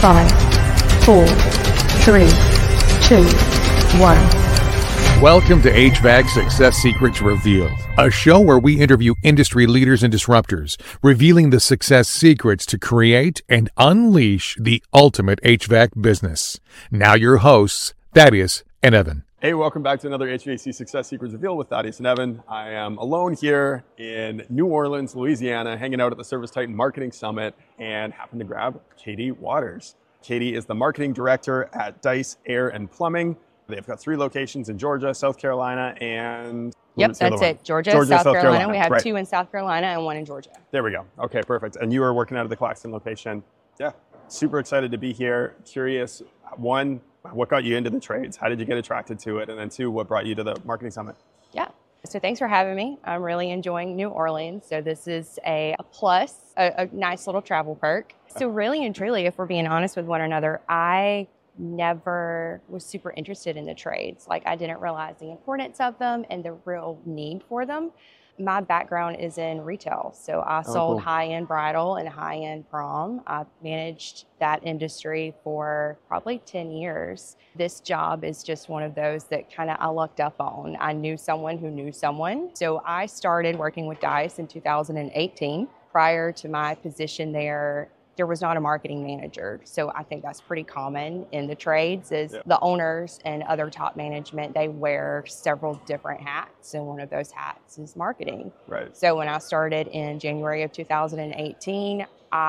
5, 4, 3, 2, 1. Welcome to HVAC Success Secrets Revealed, a show where we interview industry leaders and disruptors, revealing the success secrets to create and unleash the ultimate HVAC business. Now your hosts, Thaddeus and Evan. Hey, welcome back to another HVAC Success Secrets Revealed with Thaddeus and Evan. I am alone here in New Orleans, Louisiana, hanging out at the Service Titan Marketing Summit and happened to grab Katie Waters. Katie is the marketing director at Dice Air and Plumbing. They've got 3 locations in Georgia, South Carolina, and... Yep, that's it. Georgia, South Carolina. We have 2 in South Carolina and 1 in Georgia. There we go. Okay, perfect. And you are working out of the Claxton location. Yeah, super excited to be here. Curious, 1, what got you into the trades? How did you get attracted to it? And then 2, what brought you to the marketing summit? Yeah, so thanks for having me. I'm really enjoying New Orleans. So this is a plus, a nice little travel perk. So really and truly, if we're being honest with one another, I never was super interested in the trades. Like, I didn't realize the importance of them and the real need for them. My background is in retail. So I sold high-end bridal and high-end prom. I managed that industry for probably 10 years. This job is just one of those that kind of I lucked up on. I knew someone who knew someone. So I started working with Dice in 2018. Prior to my position there was not a marketing manager. So I think that's pretty common in the trades is the owners and other top management, they wear several different hats. And one of those hats is marketing. Right. So when I started in January of 2018,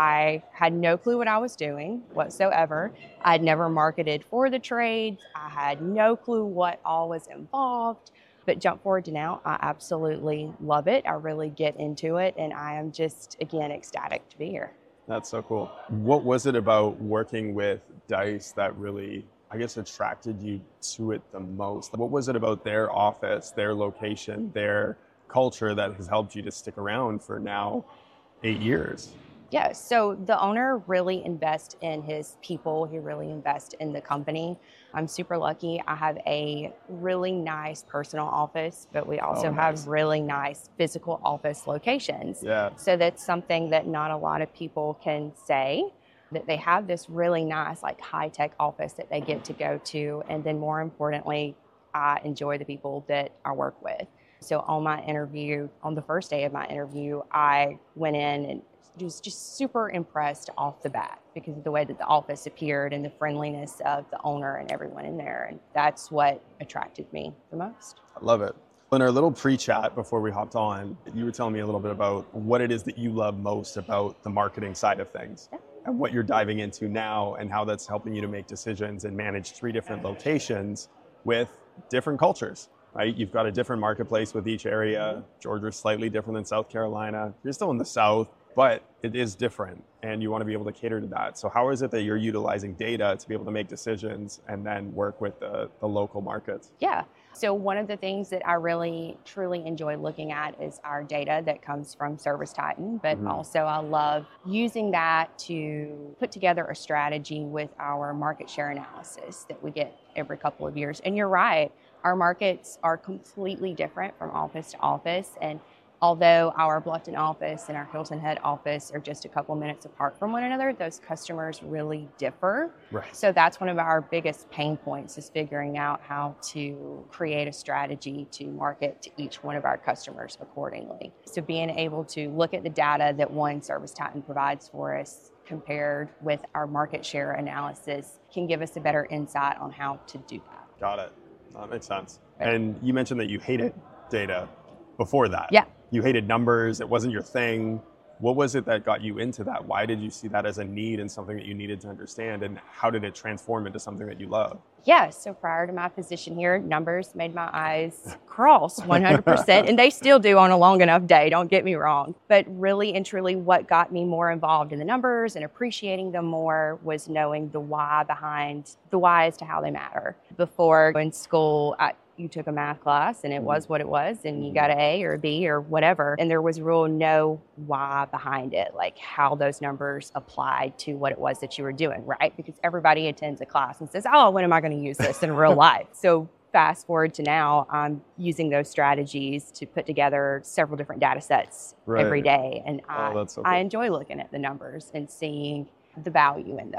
I had no clue what I was doing whatsoever. I'd never marketed for the trades. I had no clue what all was involved. But jump forward to now, I absolutely love it. I really get into it. And I am just, again, ecstatic to be here. That's so cool. What was it about working with Dice that really, I guess, attracted you to it the most? What was it about their office, their location, their culture that has helped you to stick around for now 8 years? Yeah, so the owner really invests in his people. He really invests in the company. I'm super lucky. I have a really nice personal office, but we also have really nice physical office locations. Yeah. So that's something that not a lot of people can say, that they have this really nice, like, high-tech office that they get to go to. And then more importantly, I enjoy the people that I work with. So on my interview, on the first day of my interview, I went in and was just super impressed off the bat because of the way that the office appeared and the friendliness of the owner and everyone in there. And that's what attracted me the most. I love it. In our little pre-chat before we hopped on, you were telling me a little bit about what it is that you love most about the marketing side of things and what you're diving into now and how that's helping you to make decisions and manage 3 different locations with different cultures. Right? You've got a different marketplace with each area. Georgia's slightly different than South Carolina. You're still in the South, but it is different and you want to be able to cater to that. So how is it that you're utilizing data to be able to make decisions and then work with the local markets? Yeah. So one of the things that I really, truly enjoy looking at is our data that comes from Service Titan, but also I love using that to put together a strategy with our market share analysis that we get every couple of years. And you're right, our markets are completely different from office to office. And although our Bluffton office and our Hilton Head office are just a couple minutes apart from one another, those customers really differ. Right. So that's one of our biggest pain points is figuring out how to create a strategy to market to each one of our customers accordingly. So being able to look at the data that one Service Titan provides for us compared with our market share analysis can give us a better insight on how to do that. Got it. That makes sense. Right. And you mentioned that you hated data before that. Yeah. You hated numbers. It wasn't your thing. What was it that got you into that? Why did you see that as a need and something that you needed to understand? And how did it transform into something that you love? Yeah, so prior to my position here, numbers made my eyes cross 100%, and they still do on a long enough day, don't get me wrong. But really and truly what got me more involved in the numbers and appreciating them more was knowing the why behind, the why as to how they matter. Before in school, you took a math class and it was what it was and you got an A or a B or whatever. And there was real no why behind it, like how those numbers applied to what it was that you were doing, right? Because everybody attends a class and says, oh, when am I going to use this in real life? So fast forward to now, I'm using those strategies to put together several different data sets every day. And that's so cool. I enjoy looking at the numbers and seeing the value in them.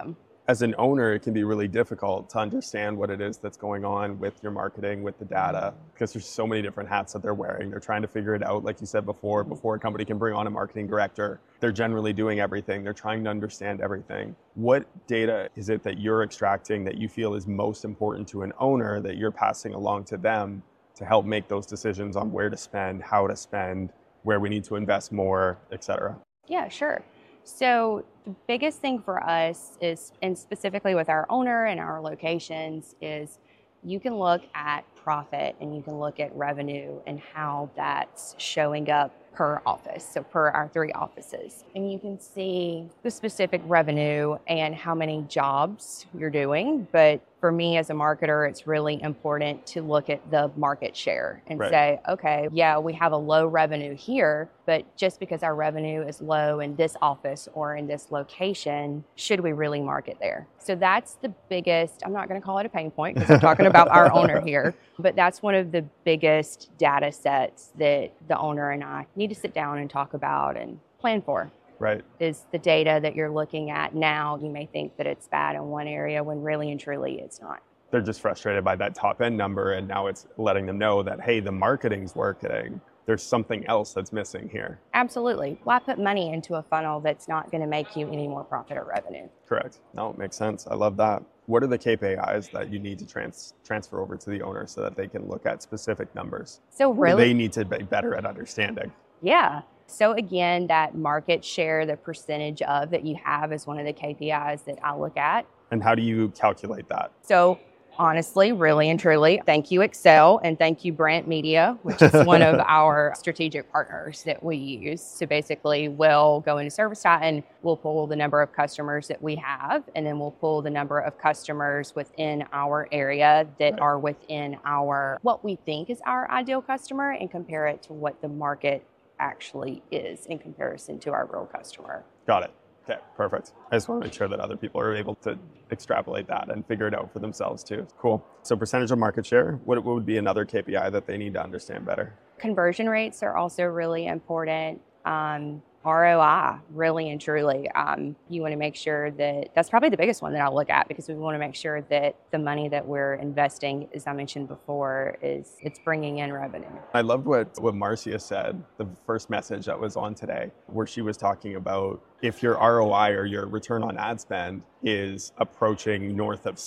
as an owner, it can be really difficult to understand what it is that's going on with your marketing, with the data, because there's so many different hats that they're wearing. They're trying to figure it out, like you said before a company can bring on a marketing director. They're generally doing everything. They're trying to understand everything. What data is it that you're extracting that you feel is most important to an owner that you're passing along to them to help make those decisions on where to spend, how to spend, where we need to invest more, et cetera? Yeah, sure. So the biggest thing for us is, and specifically with our owner and our locations, is you can look at profit and you can look at revenue and how that's showing up per office, so per our 3 offices. And you can see the specific revenue and how many jobs you're doing. But for me as a marketer, it's really important to look at the market share and say, okay, yeah, we have a low revenue here, but just because our revenue is low in this office or in this location, should we really market there? So that's the biggest, I'm not going to call it a pain point because I'm talking about our owner here, but that's one of the biggest data sets that the owner and I need to sit down and talk about and plan for. Right. Is the data that you're looking at now, you may think that it's bad in one area when really and truly it's not. They're just frustrated by that top end number, and now it's letting them know that, hey, the marketing's working. There's something else that's missing here. Absolutely. Why put money into a funnel that's not going to make you any more profit or revenue? Correct. No, it makes sense. I love that. What are the KPIs that you need to transfer over to the owner so that they can look at specific numbers? So really, they need to be better at understanding. Yeah. So again, that market share, the percentage of that you have is one of the KPIs that I look at. And how do you calculate that? So honestly, really and truly, thank you Excel and thank you Brand Media, which is one of our strategic partners that we use. So basically we'll go into ServiceTitan, we'll pull the number of customers that we have, and then we'll pull the number of customers within our area that are within our, what we think is our ideal customer, and compare it to what the market actually is in comparison to our real customer. Got it. Okay, perfect. I just want to make sure that other people are able to extrapolate that and figure it out for themselves too. Cool. So percentage of market share, what would be another KPI that they need to understand better? Conversion rates are also really important. ROI, really and truly. You want to make sure that that's probably the biggest one that I'll look at, because we want to make sure that the money that we're investing, as I mentioned before, it's bringing in revenue. I loved what Marcia said, the first message that was on today, where she was talking about if your ROI or your return on ad spend is approaching north of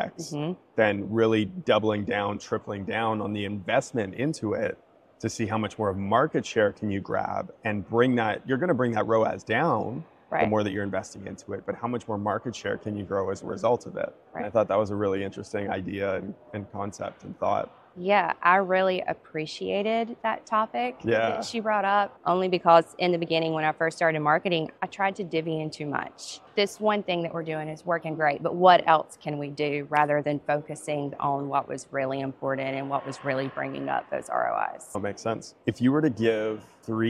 6x, then really doubling down, tripling down on the investment into it to see how much more of market share can you grab and bring that, you're going to bring that ROAS down the more that you're investing into it, but how much more market share can you grow as a result of it? And I thought that was a really interesting idea and concept and thought. Yeah, I really appreciated that topic that she brought up, only because in the beginning when I first started marketing, I tried to divvy in too much. This one thing that we're doing is working great, but what else can we do rather than focusing on what was really important and what was really bringing up those ROIs? That makes sense. If you were to give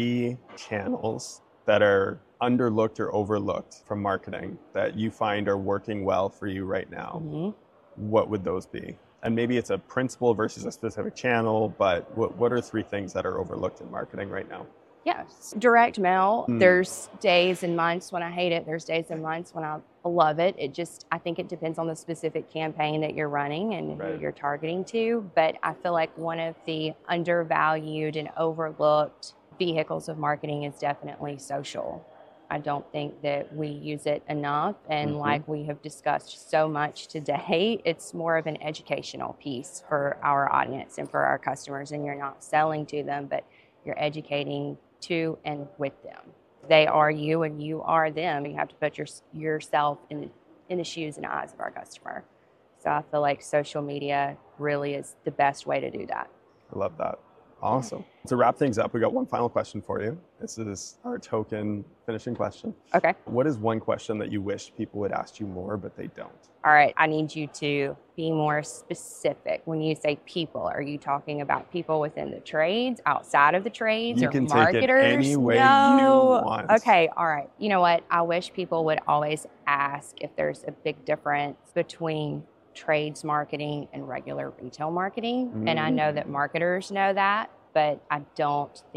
3 channels that are underlooked or overlooked from marketing that you find are working well for you right now, what would those be? And maybe it's a principle versus a specific channel, but what are 3 things that are overlooked in marketing right now? Yes. Direct mail. There's days and months when I hate it. There's days and months when I love it. I think it depends on the specific campaign that you're running and who you're targeting to. But I feel like one of the undervalued and overlooked vehicles of marketing is definitely social. I don't think that we use it enough. And like we have discussed so much today, it's more of an educational piece for our audience and for our customers. And you're not selling to them, but you're educating to and with them. They are you and you are them. You have to put yourself in the shoes and eyes of our customer. So I feel like social media really is the best way to do that. I love that. Awesome. To wrap things up, we got one final question for you. This is our token finishing question. Okay. What is one question that you wish people would ask you more, but they don't? All right. I need you to be more specific. When you say people, are you talking about people within the trades, outside of the trades, you or can marketers? Take it any way you want. Okay. All right. You know what? I wish people would always ask if there's a big difference between trades marketing and regular retail marketing. And I know that marketers know that, but I don't think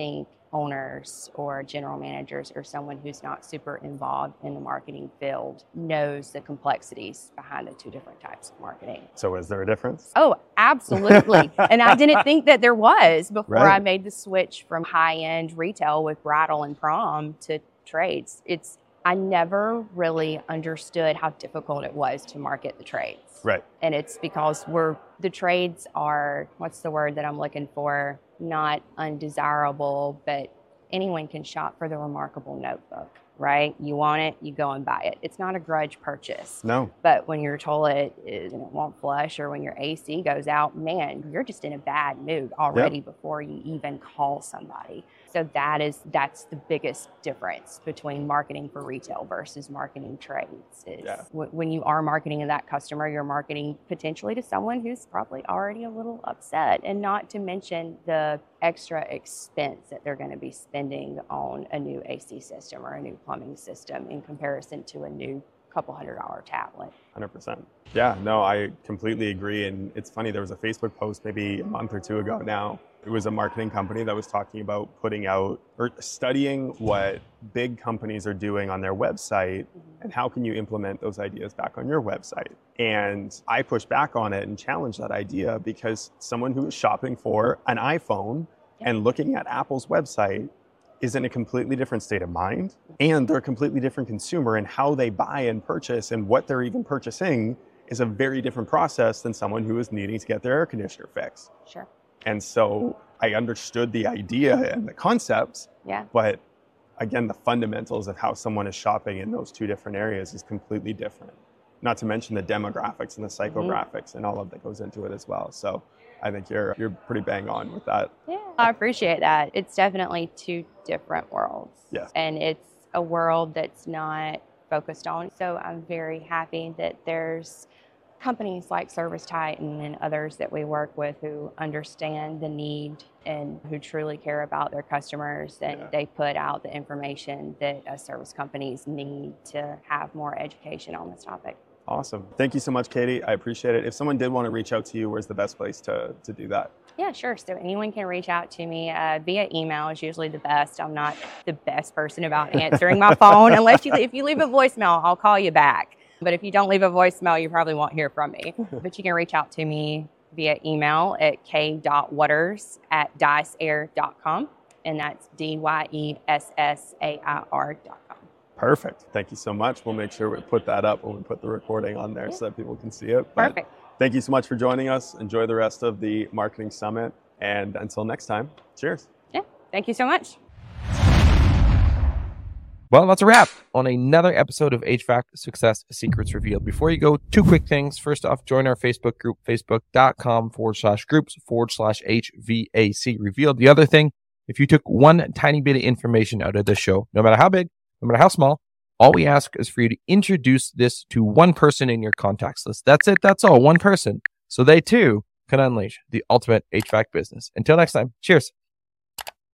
owners or general managers or someone who's not super involved in the marketing field knows the complexities behind the two different types of marketing. So is there a difference? Oh, absolutely. And I didn't think that there was before Right. I made the switch from high-end retail with bridal and prom to trades. I never really understood how difficult it was to market the trades. Right. And it's because the trades are, what's the word that I'm looking for? Not undesirable, but anyone can shop for the Remarkable notebook, right? You want it, you go and buy it. It's not a grudge purchase. No. But when your toilet won't flush or when your AC goes out, man, you're just in a bad mood already before you even call somebody. So that's the biggest difference between marketing for retail versus marketing trades. When you are marketing to that customer, you're marketing potentially to someone who's probably already a little upset, and not to mention the extra expense that they're going to be spending on a new AC system or a new plumbing system in comparison to a new couple $100 tablet. 100%. Yeah, no, I completely agree. And it's funny, there was a Facebook post maybe a month or two ago now. It was a marketing company that was talking about putting out or studying what big companies are doing on their website and how can you implement those ideas back on your website. And I pushed back on it and challenged that idea because someone who is shopping for an iPhone and looking at Apple's website is in a completely different state of mind, and they're a completely different consumer, and how they buy and purchase and what they're even purchasing is a very different process than someone who is needing to get their air conditioner fixed. Sure. And so I understood the idea and the concepts, but again, the fundamentals of how someone is shopping in those two different areas is completely different. Not to mention the demographics and the psychographics and all of that goes into it as well. So I think you're pretty bang on with that. Yeah, I appreciate that. It's definitely two different worlds. Yes. And it's a world that's not focused on. So I'm very happy that there's companies like Service Titan and others that we work with who understand the need and who truly care about their customers, and they put out the information that service companies need to have more education on this topic. Awesome. Thank you so much, Katie. I appreciate it. If someone did want to reach out to you, where's the best place to do that? Yeah, sure. So anyone can reach out to me via email is usually the best. I'm not the best person about answering my phone unless if you leave a voicemail, I'll call you back. But if you don't leave a voicemail, you probably won't hear from me. But you can reach out to me via email at k.waters@diceair.com. And that's DYESSAIR.com. Perfect. Thank you so much. We'll make sure we put that up when we put the recording on there so that people can see it. But perfect. Thank you so much for joining us. Enjoy the rest of the Marketing Summit. And until next time, cheers. Yeah. Thank you so much. Well, that's a wrap on another episode of HVAC Success Secrets Revealed. Before you go, two quick things. First off, join our Facebook group, facebook.com/groups/HVAC Revealed. The other thing, if you took one tiny bit of information out of this show, no matter how big, no matter how small, all we ask is for you to introduce this to one person in your contacts list. That's it. That's all. One person. So they too can unleash the ultimate HVAC business. Until next time, cheers.